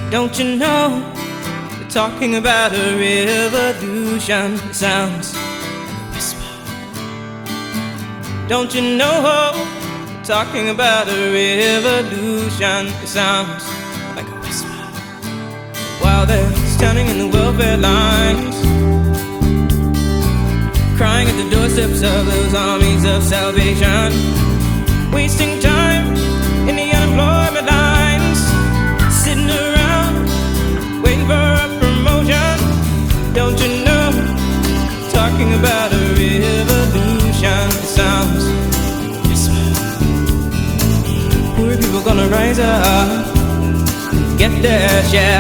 Don't you know we're talking about a revolution? It sounds like a whisper. Don't you know we're talking about a revolution? It sounds like a whisper. While they're standing in the welfare lines, crying at the doorsteps of those armies of salvation, wasting time in the unemployment lines, sitting around waiting for a promotion. Don't you know, talking about a revolution sounds whisper. Poor people gonna rise up, get their share.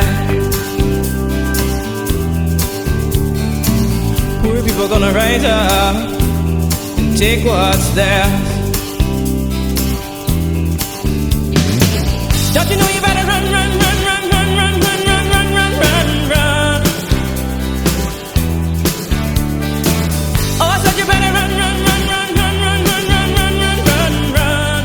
Poor people gonna rise up and take what's theirs. Don't you know you better run, run, run, run, run, run, run, run, run, run, run, run. Oh, I said you better run, run, run, run, run, run, run, run, run, run, run, run.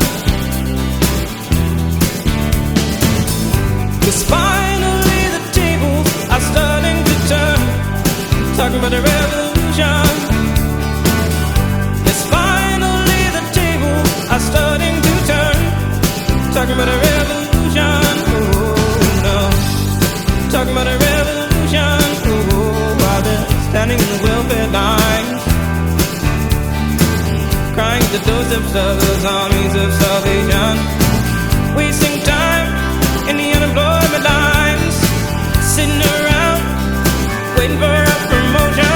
'Cause finally the tables are starting to turn, talking about a revolution. Yes, finally the tables are starting to turn, talking about a revolution. Oh no, talking about a revolution. Oh, while they're standing in the welfare lines, crying at the doorsteps of those armies of salvation, wasting time in the unemployment lines, sitting around waiting for a promotion.